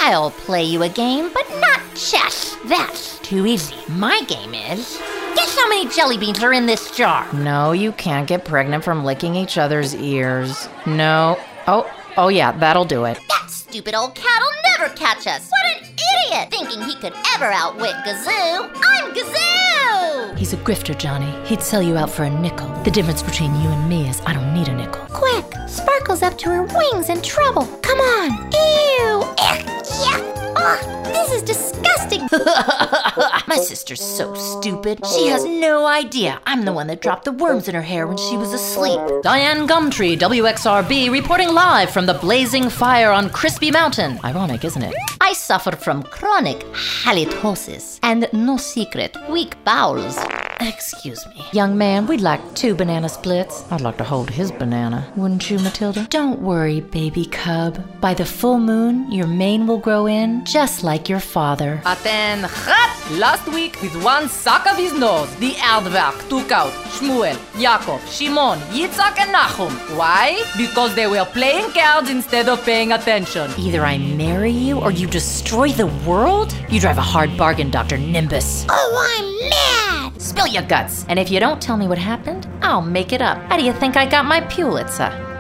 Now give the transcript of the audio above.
I'll play you a game, but not chess. That's too easy. My game is... Guess how many jelly beans are in this jar? No, you can't get pregnant from licking each other's ears. No. Oh yeah, that'll do it. That stupid old cat'll never catch us. What an idiot! Thinking he could ever outwit Gazoo. I'm Gazoo! He's a grifter, Johnny. He'd sell you out for a nickel. The difference between you and me is I don't need a nickel. Quick! Sparkle's up to her wings in trouble. Come on! Ew! Yeah! Oh, this is disgusting! My sister's so stupid. She has no idea I'm the one that dropped the worms in her hair when she was asleep. Diane Gumtree, WXRB, reporting live from the blazing fire on Crispy Mountain. Ironic, isn't it? I suffer from chronic halitosis and, no secret, weak bowels. Excuse me. Young man, we'd like 2 banana splits. I'd like to hold his banana. Wouldn't you, Matilda? Don't worry, baby cub. By the full moon, your mane will grow in just like your father. Aten chat! Last week, with one suck of his nose, the Aardvark took out Shmuel, Yaakov, Shimon, Yitzhak, and Nahum. Why? Because they were playing cards instead of paying attention. Either I marry you or you destroy the world? You drive a hard bargain, Dr. Nimbus. Oh, I'm mad! Spill your guts. And if you don't tell me what happened, I'll make it up. How do you think I got my Pulitzer?